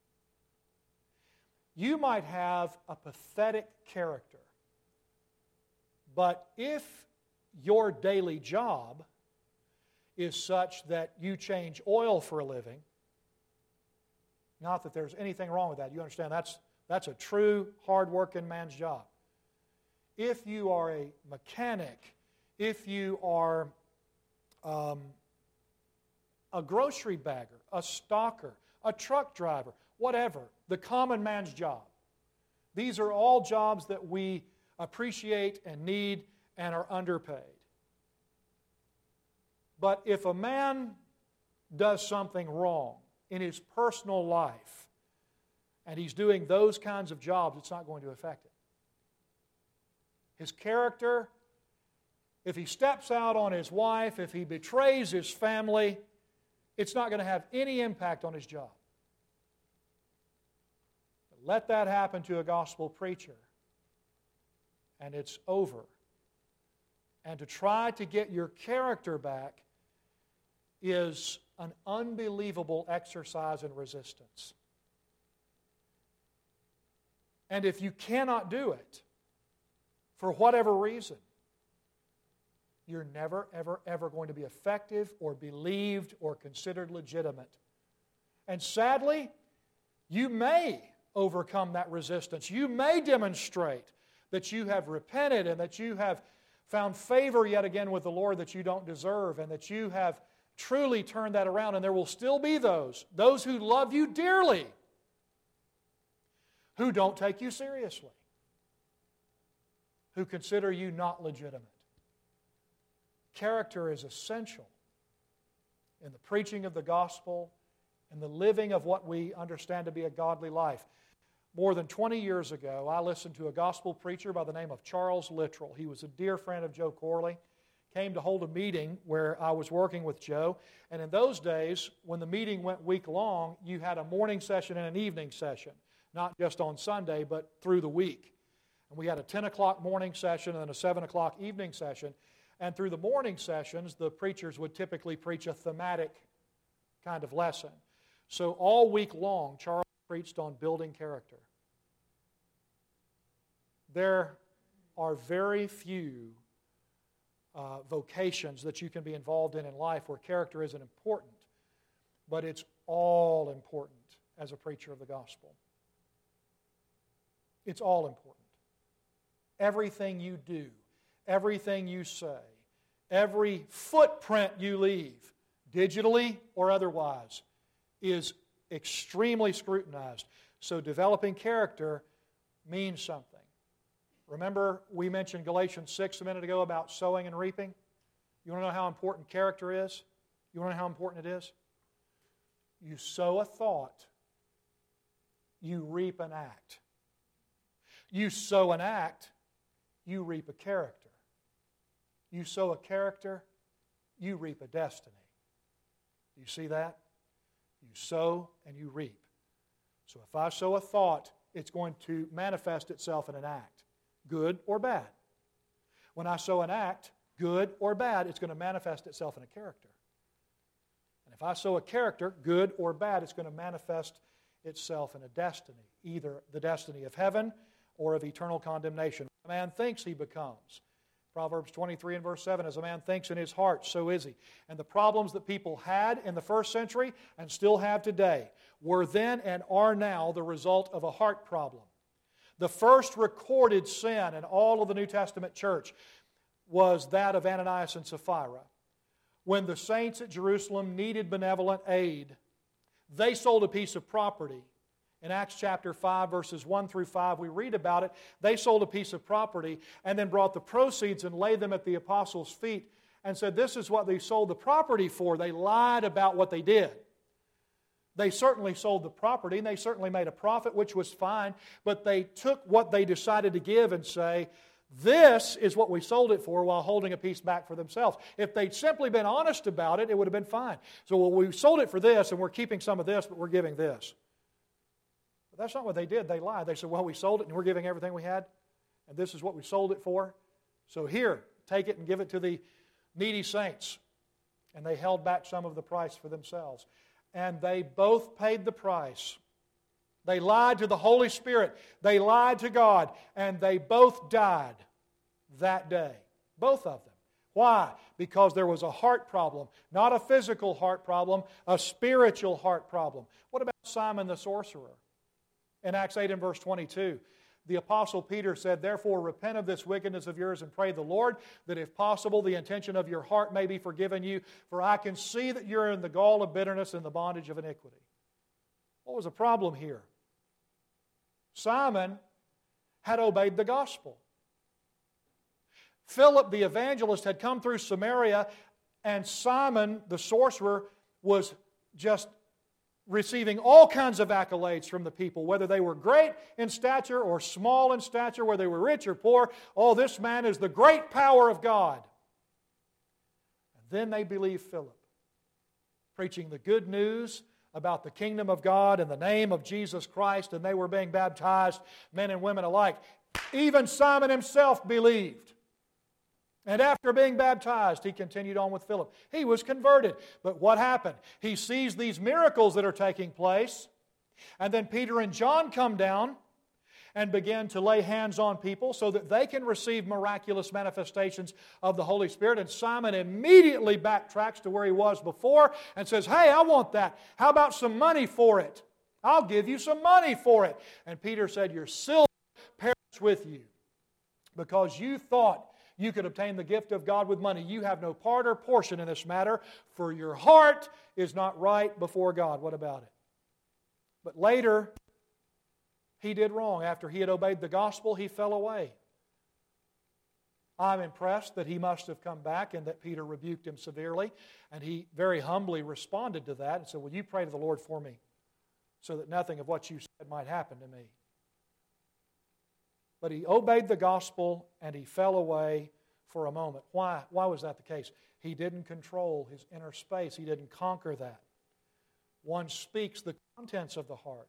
You might have a pathetic character, but if your daily job is such that you change oil for a living, not that there's anything wrong with that. You understand that's a true, hard-working man's job. If you are a mechanic, if you are a grocery bagger, a stocker, a truck driver, whatever, the common man's job. These are all jobs that we appreciate and need and are underpaid. But if a man does something wrong in his personal life, and he's doing those kinds of jobs, it's not going to affect it. His character, if he steps out on his wife, if he betrays his family, it's not going to have any impact on his job. But let that happen to a gospel preacher, and it's over. And to try to get your character back is an unbelievable exercise in resistance. And if you cannot do it, for whatever reason, you're never, ever, ever going to be effective or believed or considered legitimate. And sadly, you may overcome that resistance. You may demonstrate that you have repented and that you have found favor yet again with the Lord that you don't deserve, and that you have truly turned that around. And there will still be those who love you dearly, who don't take you seriously, who consider you not legitimate. Character is essential in the preaching of the gospel and the living of what we understand to be a godly life. More than 20 years ago, I listened to a gospel preacher by the name of Charles Littrell. He was a dear friend of Joe Corley. Came to hold a meeting where I was working with Joe. And in those days, when the meeting went week-long, you had a morning session and an evening session. Not just on Sunday, but through the week. And we had a 10 o'clock morning session and then a 7 o'clock evening session. And through the morning sessions, the preachers would typically preach a thematic kind of lesson. So all week long, Charles preached on building character. There are very few vocations that you can be involved in life where character isn't important, but it's all important as a preacher of the gospel. It's all important. Everything you do, everything you say, every footprint you leave, digitally or otherwise, is extremely scrutinized. So developing character means something. Remember, we mentioned Galatians 6 a minute ago about sowing and reaping? You want to know how important character is? You want to know how important it is? You sow a thought, you reap an act. You sow an act, you reap a character. You sow a character, you reap a destiny. Do you see that? You sow and you reap. So if I sow a thought, it's going to manifest itself in an act, good or bad. When I sow an act, good or bad, it's going to manifest itself in a character. And if I sow a character, good or bad, it's going to manifest itself in a destiny, either the destiny of heaven or of eternal condemnation. A man thinks he becomes. Proverbs 23 and verse 7, as a man thinks in his heart, so is he. And the problems that people had in the first century and still have today were then and are now the result of a heart problem. The first recorded sin in all of the New Testament church was that of Ananias and Sapphira. When the saints at Jerusalem needed benevolent aid, they sold a piece of property. In Acts chapter 5, verses 1 through 5, we read about it. They sold a piece of property and then brought the proceeds and laid them at the apostles' feet and said, this is what they sold the property for. They lied about what they did. They certainly sold the property and they certainly made a profit, which was fine, but they took what they decided to give and say, this is what we sold it for, while holding a piece back for themselves. If they'd simply been honest about it, it would have been fine. So, well, we sold it for this and we're keeping some of this, but we're giving this. But that's not what they did. They lied. They said, well, we sold it and we're giving everything we had, and this is what we sold it for. So here, take it and give it to the needy saints. And they held back some of the price for themselves. And they both paid the price. They lied to the Holy Spirit. They lied to God. And they both died that day. Both of them. Why? Because there was a heart problem. Not a physical heart problem, a spiritual heart problem. What about Simon the sorcerer? In Acts 8 and verse 22, the Apostle Peter said, therefore repent of this wickedness of yours and pray the Lord that if possible the intention of your heart may be forgiven you, for I can see that you're in the gall of bitterness and the bondage of iniquity. What was the problem here? Simon had obeyed the gospel. Philip the evangelist had come through Samaria, and Simon the sorcerer was just receiving all kinds of accolades from the people, whether they were great in stature or small in stature, whether they were rich or poor. Oh, this man is the great power of God. And then they believed Philip, preaching the good news about the kingdom of God in the name of Jesus Christ, and they were being baptized, men and women alike. Even Simon himself believed. And after being baptized, he continued on with Philip. He was converted. But what happened? He sees these miracles that are taking place, and then Peter and John come down, and begin to lay hands on people so that they can receive miraculous manifestations of the Holy Spirit. And Simon immediately backtracks to where he was before and says, "Hey, I want that. How about some money for it? I'll give you some money for it." And Peter said, "Your silver perish with you, because you thought you could obtain the gift of God with money. You have no part or portion in this matter, for your heart is not right before God." What about it? But later, he did wrong. After he had obeyed the gospel, he fell away. I'm impressed that he must have come back and that Peter rebuked him severely. And he very humbly responded to that and said, "Will you pray to the Lord for me so that nothing of what you said might happen to me?" But he obeyed the gospel and he fell away for a moment. Why? Why was that the case? He didn't control his inner space. He didn't conquer that. One speaks the contents of the heart.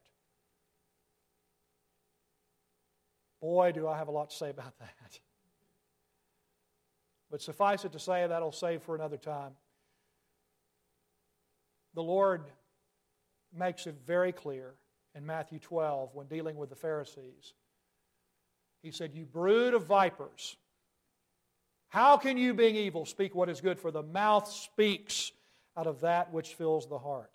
Boy, do I have a lot to say about that. But suffice it to say, that'll save for another time. The Lord makes it very clear in Matthew 12 when dealing with the Pharisees. He said, "You brood of vipers, how can you, being evil, speak what is good? For the mouth speaks out of that which fills the heart."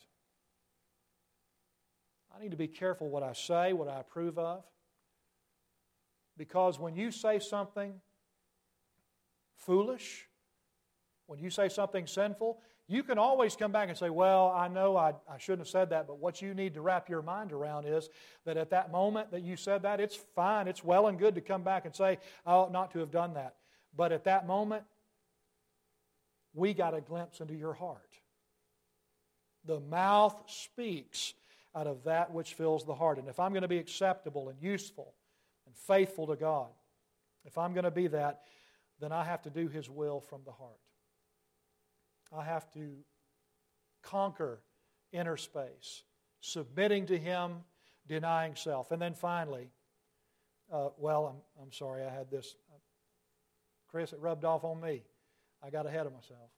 I need to be careful what I say, what I approve of. Because when you say something foolish, when you say something sinful, you can always come back and say, "Well, I know I shouldn't have said that," but what you need to wrap your mind around is that at that moment that you said that, it's fine, it's well and good to come back and say, "I ought not to have done that." But at that moment, we got a glimpse into your heart. The mouth speaks out of that which fills the heart. And if I'm going to be acceptable and useful and faithful to God, if I'm going to be that, then I have to do His will from the heart. I have to conquer inner space, submitting to Him, denying self. And then finally, I'm sorry, I had this. Chris, it rubbed off on me. I got ahead of myself.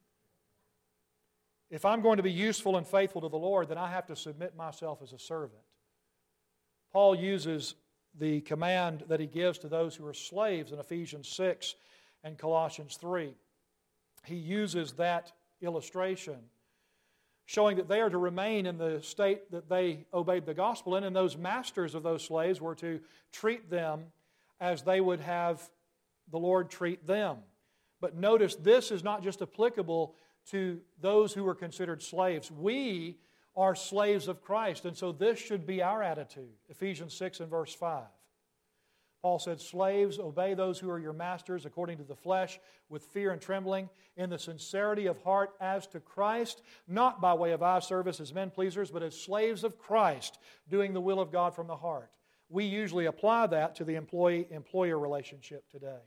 If I'm going to be useful and faithful to the Lord, then I have to submit myself as a servant. Paul uses the command that he gives to those who are slaves in Ephesians 6 and Colossians 3. He uses that illustration, showing that they are to remain in the state that they obeyed the gospel in, and those masters of those slaves were to treat them as they would have the Lord treat them. But notice, this is not just applicable to those who were considered slaves. We are slaves of Christ, and so this should be our attitude. Ephesians 6 and verse 5. Paul said, "Slaves, obey those who are your masters according to the flesh, with fear and trembling, in the sincerity of heart as to Christ, not by way of eye service as men pleasers, but as slaves of Christ, doing the will of God from the heart." We usually apply that to the employee-employer relationship today.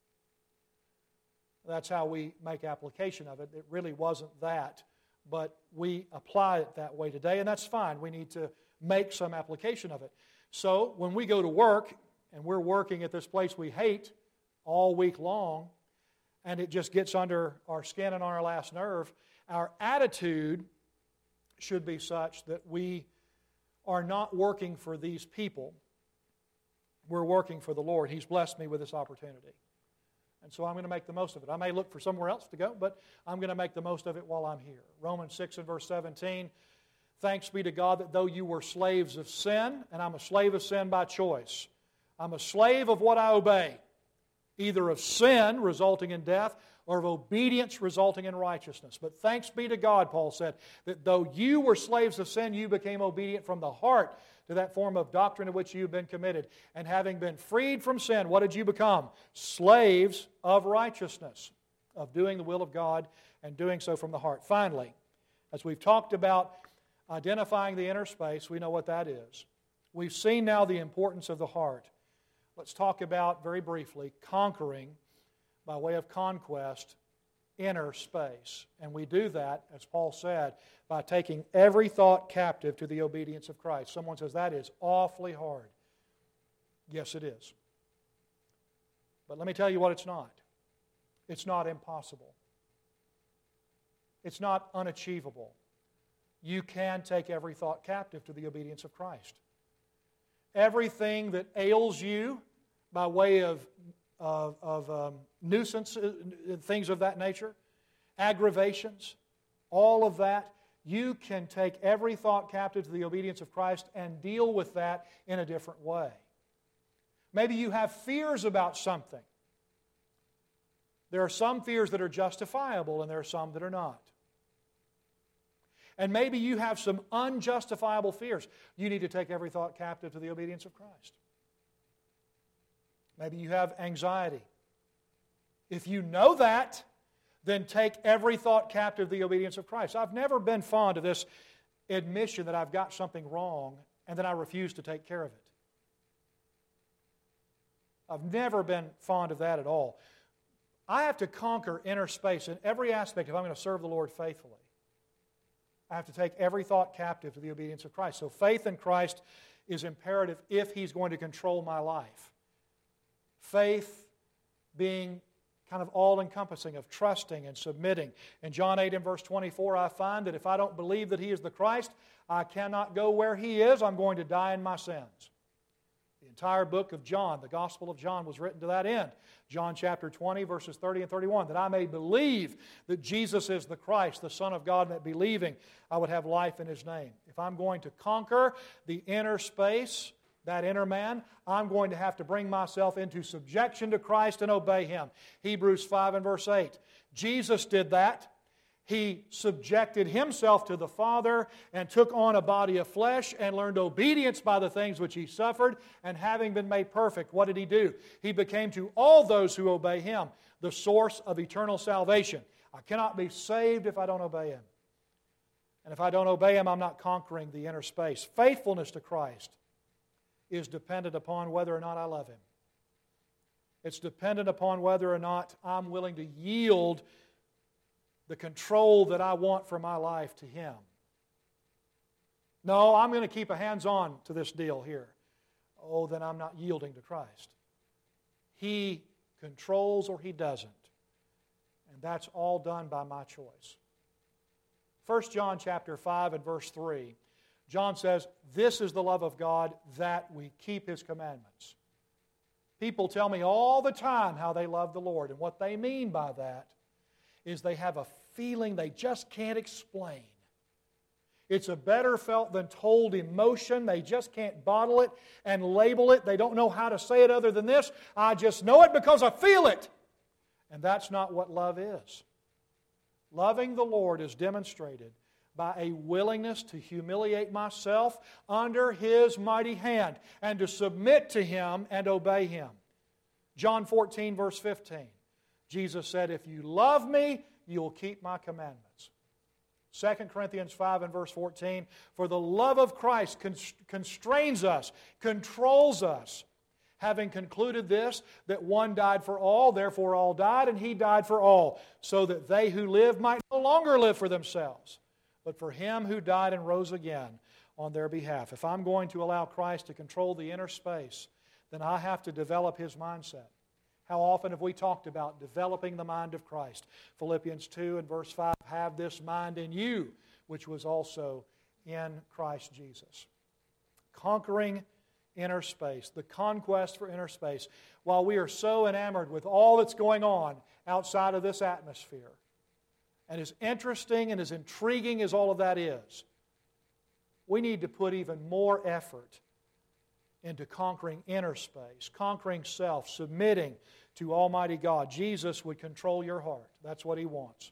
That's how we make application of it. It really wasn't that, but we apply it that way today, and that's fine. We need to make some application of it. So when we go to work, and we're working at this place we hate all week long, and it just gets under our skin and on our last nerve, our attitude should be such that we are not working for these people. We're working for the Lord. He's blessed me with this opportunity. And so I'm going to make the most of it. I may look for somewhere else to go, but I'm going to make the most of it while I'm here. Romans 6 and verse 17, "Thanks be to God that though you were slaves of sin," and I'm a slave of sin by choice. I'm a slave of what I obey, either of sin resulting in death or of obedience resulting in righteousness. But thanks be to God, Paul said, that though you were slaves of sin, you became obedient from the heart to that form of doctrine to which you've been committed. And having been freed from sin, what did you become? Slaves of righteousness, of doing the will of God and doing so from the heart. Finally, as we've talked about identifying the inner space, we know what that is. We've seen now the importance of the heart. Let's talk about, very briefly, conquering, by way of conquest, inner space. And we do that, as Paul said, by taking every thought captive to the obedience of Christ. Someone says, that is awfully hard. Yes, it is. But let me tell you what it's not. It's not impossible. It's not unachievable. You can take every thought captive to the obedience of Christ. everything that ails you by way of nuisance, things of that nature, aggravations, all of that, you can take every thought captive to the obedience of Christ and deal with that in a different way. Maybe you have fears about something. There are some fears that are justifiable and there are some that are not. And maybe you have some unjustifiable fears. You need to take every thought captive to the obedience of Christ. Maybe you have anxiety. If you know that, then take every thought captive to the obedience of Christ. I've never been fond of this admission that I've got something wrong and then I refuse to take care of it. I've never been fond of that at all. I have to conquer inner space in every aspect if I'm going to serve the Lord faithfully. I have to take every thought captive to the obedience of Christ. So faith in Christ is imperative if He's going to control my life. Faith being kind of all-encompassing of trusting and submitting. In John 8 and verse 24, I find that if I don't believe that He is the Christ, I cannot go where He is. I'm going to die in my sins. The entire book of John, the Gospel of John, was written to that end. John chapter 20, verses 30 and 31, that I may believe that Jesus is the Christ, the Son of God, and that believing I would have life in His name. If I'm going to conquer the inner space, that inner man, I'm going to have to bring myself into subjection to Christ and obey Him. Hebrews 5 and verse 8. Jesus did that. He subjected Himself to the Father and took on a body of flesh and learned obedience by the things which He suffered. And having been made perfect, what did He do? He became to all those who obey Him the source of eternal salvation. I cannot be saved if I don't obey Him. And if I don't obey Him, I'm not conquering the inner space. Faithfulness to Christ is dependent upon whether or not I love Him. It's dependent upon whether or not I'm willing to yield the control that I want for my life to Him. No, I'm going to keep a hands-on to this deal here. Oh, then I'm not yielding to Christ. He controls or He doesn't. And that's all done by my choice. 1 John chapter 5 and verse 3, John says, "This is the love of God, that we keep His commandments." People tell me all the time how they love the Lord, and what they mean by that is they have a feeling they just can't explain. It's a better felt than told emotion. They just can't bottle it and label it. They don't know how to say it other than this. I just know it because I feel it. And that's not what love is. Loving the Lord is demonstrated by a willingness to humiliate myself under His mighty hand and to submit to Him and obey Him. John 14, verse 15. Jesus said, "If you love me, you'll keep my commandments." 2 Corinthians 5 and verse 14, "For the love of Christ constrains us, controls us, having concluded this, that one died for all, therefore all died, and He died for all, so that they who live might no longer live for themselves, but for Him who died and rose again on their behalf." If I'm going to allow Christ to control the inner space, then I have to develop His mindset. How often have we talked about developing the mind of Christ? Philippians 2 and verse 5, "Have this mind in you, which was also in Christ Jesus." Conquering inner space, the conquest for inner space. While we are so enamored with all that's going on outside of this atmosphere, and as interesting and as intriguing as all of that is, we need to put even more effort into conquering inner space, conquering self, submitting to Almighty God. Jesus would control your heart. That's what He wants.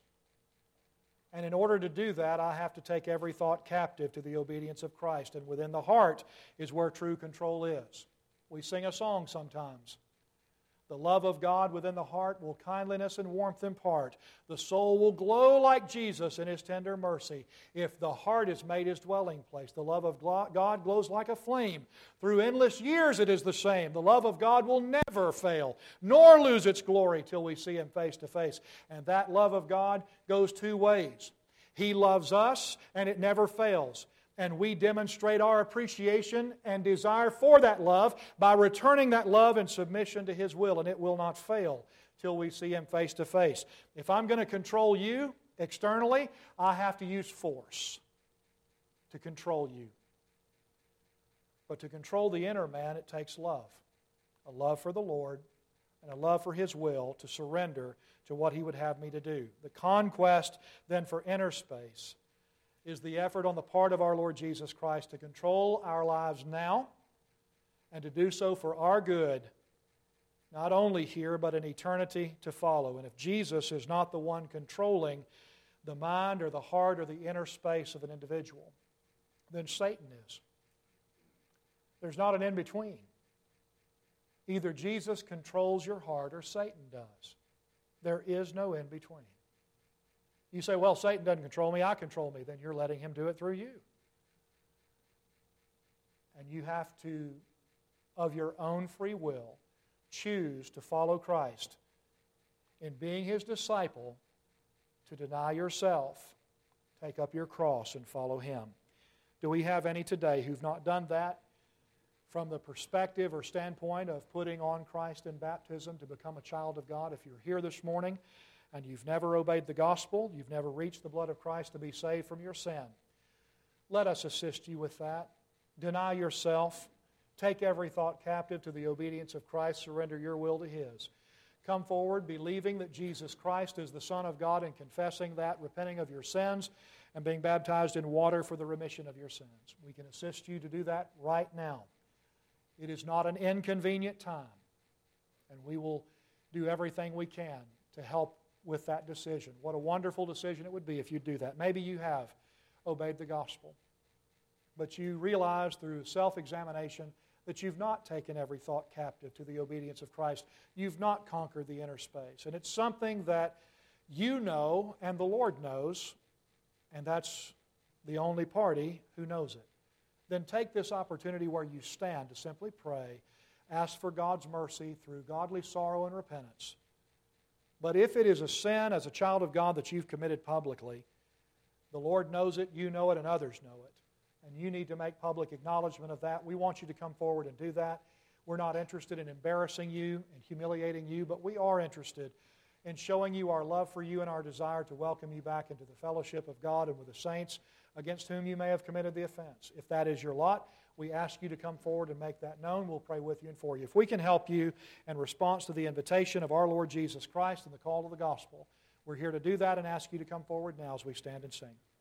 And in order to do that, I have to take every thought captive to the obedience of Christ. And within the heart is where true control is. We sing a song sometimes. "The love of God within the heart will kindliness and warmth impart. The soul will glow like Jesus in His tender mercy, if the heart is made His dwelling place. The love of God glows like a flame. Through endless years it is the same. The love of God will never fail, nor lose its glory till we see Him face to face." And that love of God goes two ways. He loves us, and it never fails. And we demonstrate our appreciation and desire for that love by returning that love in submission to His will, and it will not fail till we see Him face to face. If I'm going to control you externally, I have to use force to control you. But to control the inner man, it takes love. A love for the Lord and a love for His will to surrender to what He would have me to do. The conquest then for inner space is the effort on the part of our Lord Jesus Christ to control our lives now and to do so for our good, not only here but in eternity to follow. And if Jesus is not the one controlling the mind or the heart or the inner space of an individual, then Satan is. There's not an in-between. Either Jesus controls your heart or Satan does. There is no in-between. You say, well, Satan doesn't control me, I control me. Then you're letting him do it through you. And you have to, of your own free will, choose to follow Christ in being His disciple, to deny yourself, take up your cross, and follow Him. Do we have any today who've not done that from the perspective or standpoint of putting on Christ in baptism to become a child of God? If you're here this morning and you've never obeyed the gospel, you've never reached the blood of Christ to be saved from your sin, let us assist you with that. Deny yourself. Take every thought captive to the obedience of Christ. Surrender your will to His. Come forward believing that Jesus Christ is the Son of God and confessing that, repenting of your sins, and being baptized in water for the remission of your sins. We can assist you to do that right now. It is not an inconvenient time, and we will do everything we can to help with that decision. What a wonderful decision it would be if you do that. Maybe you have obeyed the gospel, but you realize through self-examination that you've not taken every thought captive to the obedience of Christ. You've not conquered the inner space. And it's something that you know and the Lord knows, and that's the only party who knows it. Then take this opportunity where you stand to simply pray, ask for God's mercy through godly sorrow and repentance. But if it is a sin as a child of God that you've committed publicly, the Lord knows it, you know it, and others know it. And you need to make public acknowledgement of that. We want you to come forward and do that. We're not interested in embarrassing you and humiliating you, but we are interested in showing you our love for you and our desire to welcome you back into the fellowship of God and with the saints against whom you may have committed the offense. If that is your lot, we ask you to come forward and make that known. We'll pray with you and for you. If we can help you in response to the invitation of our Lord Jesus Christ and the call to the gospel, we're here to do that and ask you to come forward now as we stand and sing.